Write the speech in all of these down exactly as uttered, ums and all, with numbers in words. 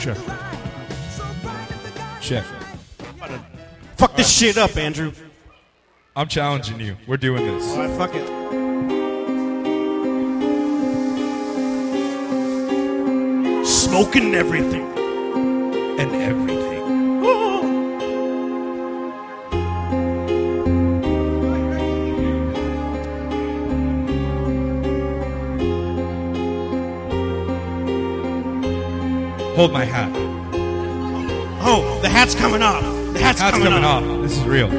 Check. Check. Fuck this shit up, Andrew. I'm challenging you. We're doing this. All right, fuck it. Smoking everything. And everything. Hold my hat. Oh, the hat's coming off. The hat's, Hat's coming, coming off. off. This is real.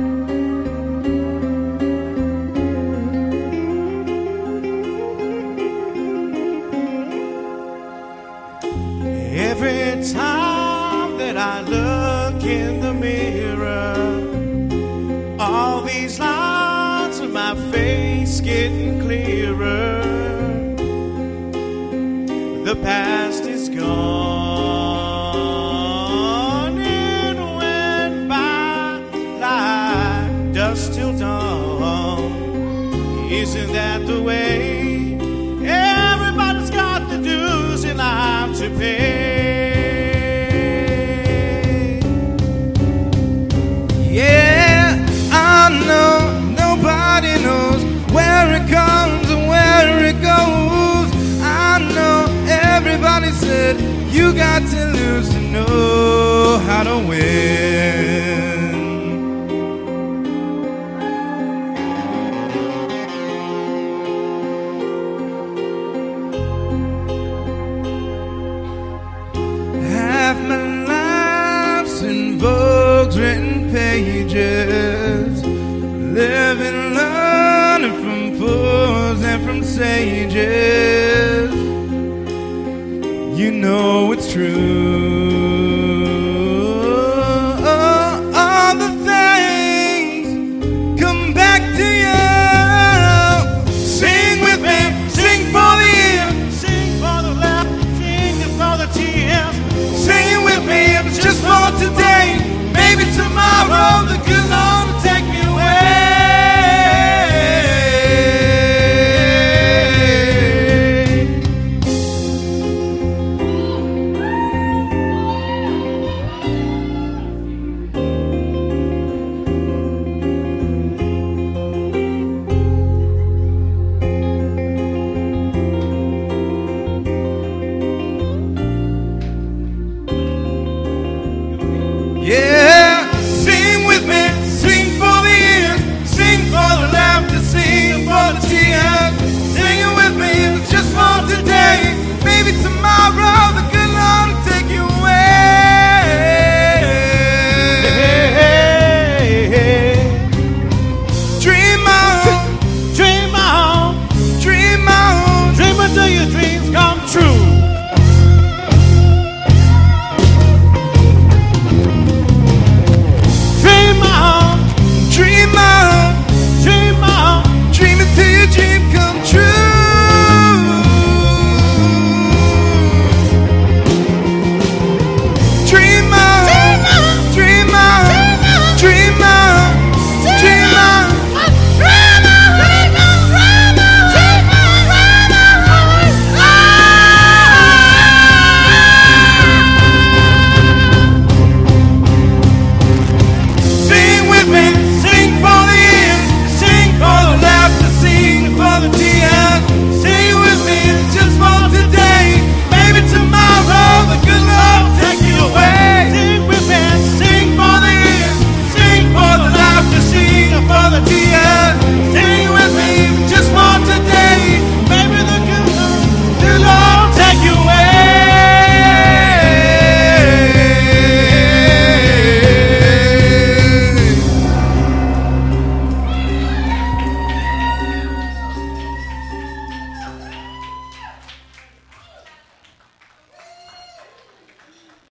Every time that I look in the mirror, all these lines of my face getting clearer. The past is gone, it went by like dust till dawn. Isn't that the way? Everybody's got the dues in life to pay. Yeah, I know nobody knows where it comes and where it goes. I know everybody said you got to lose to know how to win. Half my life's in books, written pages, living, learning from fools and from sages. You know it's true. All the things come back to you. Sing with me, sing for the year, Sing for the laugh, sing for the tears. sing with me. If it's just for today, maybe tomorrow